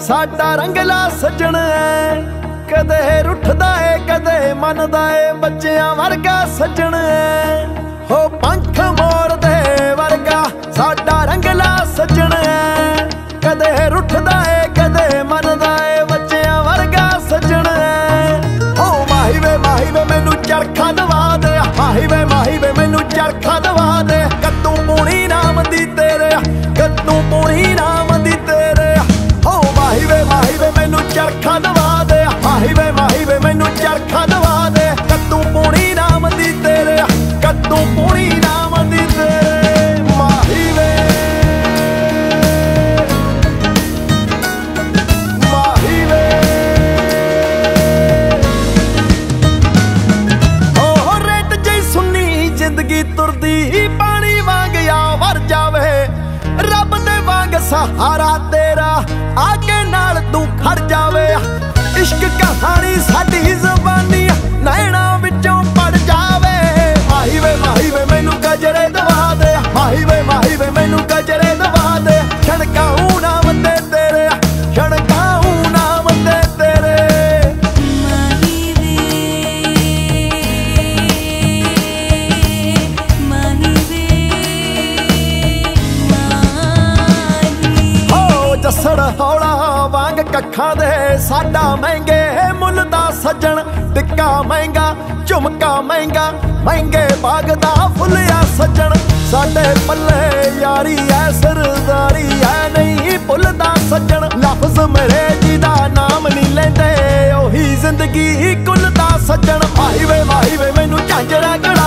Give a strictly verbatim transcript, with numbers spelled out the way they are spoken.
ਸਾਡਾ ਰੰਗਲਾ ਸੱਜਣ ਐ, ਕਦੇ ਰੁੱਠਦਾ ਏ ਕਦੇ ਮੰਨਦਾ ਏ, ਬੱਚਿਆਂ ਵਰਗਾ ਸੱਜਣ ਐ। ਹੋ ਪੰਖ ਮੋਰਦੇ ਵਰਗਾ ਸਾਡਾ ਰੰਗਲਾ ਸੱਜਣ ਐ, ਕਦੇ ਰੁੱਠਦਾ ਏ ਕਦੇ ਮੰਨਦਾ ਏ, ਬੱਚਿਆਂ ਵਰਗਾ ਸੱਜਣ ਐ। ਹੋ ਮਾਹੀ ਵੇ ਮਾਹੀ ਵੇ ਮੈਨੂੰ ਚਰਖਾ ਦਵਾ ਦੇ, ਮਾਹੀ ਵੇ ਮਾਹੀ ਵੇ ਮੈਨੂੰ ਚਰਖਾ ਦਵਾ ਦੇ, ਕੱਦੂ ਪੂਣੀ ਨਾਮ ਦੀ ਤੇਰੇ, ਕੱਦੂ ਪੂਣੀ ਨਾਮ ਦੀ ਤੇਰੇ। ਹੋ ਮਾਹੀ ਵੇ ਮਾਹੀ ਵੇ ਮੈਨੂੰ ਚਰਖਾ ਦਵਾ ਦੇ, ਮਾਹੀ ਵੇ ਮਾਹੀ ਵੇ ਮੈਨੂੰ ਚਰਖਾ ਦਵਾ ਦੇ, ਕੱਦੂ ਪੂਣੀ ਨਾਮ ਦੀ ਤੇਰੇ, ਕੱਦੂ ਪੂਣੀ ਨਾਮ ਦੀ ਤੇਰੇ। ਮਾਹੀ ਵੇ ਮਾਹੀ ਵੇ ਹੋ ਰੇਤ ਜਿਹੀ ਸੁੰਨੀ ਜ਼ਿੰਦਗੀ ਤੁਰਦੀ ਪਾਣੀ ਵਾਂਗ ਆ ਵਰ ਜਾਵੇ, ਰੱਬ ਦੇ ਵਾਂਗ ਸਹਾਰਾ ਤੇਰਾ ਆਗੇ ਨਾਲ ਤੂੰ ਖੜ ਜਾਵੇ। ਇਸ਼ਕ ਕਹਾਣੀ ਸਾਡੀ ਜ਼ਬਾਨੀ ਨੈਣਾ ਵਿੱਚੋਂ ਪੜ ਜਾਵੇ। ਮਾਹੀ ਵੇ ਮਾਹੀ ਵੇ ਮੈਨੂੰ ਗਜਰੇ ਦਵਾ ਦੇ, ਮਾਹੀ ਵੇ ਮਾਹੀ ਵੇ ਮੈਨੂੰ ਗਜਰੇ ਦਵਾ ਦੇ, ਛਣਕਾਉ ਨਾਮ ਤੇ ਤੇਰੇ, ਛਣਕਾਉ ਨਾਮ ਤੇ ਤੇਰੇ। ਮਾਹੀ ਵੇ ਮਾਹੀ ਵੇ ਮਾਹੀ। ਹੋ ਜੱਸੜ ਹੌਲਾ ਵਾਂਗ ਕੱਖਾਂ ਦੇ ਸਾਡਾ ਮਹਿੰਗੇ ਮੁੱਲ ਦਾ ਸੱਜਣ, ਟਿੱਕਾ ਮਹਿੰਗਾ ਝੁਮਕਾ ਮਹਿੰਗਾ, ਮਹਿੰਗੇ ਬਾਗ ਦਾ ਫੁੱਲਿਆ ਸੱਜਣ। ਸਾਡੇ ਪੱਲੇ ਯਾਰੀ ਐ ਸਰਦਾਰੀ ਐ ਨਹੀਂ ਭੁੱਲਦਾ ਸੱਜਣ, ਲਫ਼ਜ਼ ਮੇਰੇ ਜਿਹਦਾ ਨਾਮ ਨਹੀਂ ਲੈਂਦੇ ਉਹੀ ਜ਼ਿੰਦਗੀ ਕੁੱਲ ਦਾ ਸੱਜਣ। ਮਾਹੀ ਵੇ ਮਾਹੀ ਵੇ ਮੈਨੂੰ ਝਾਂਜਰਾ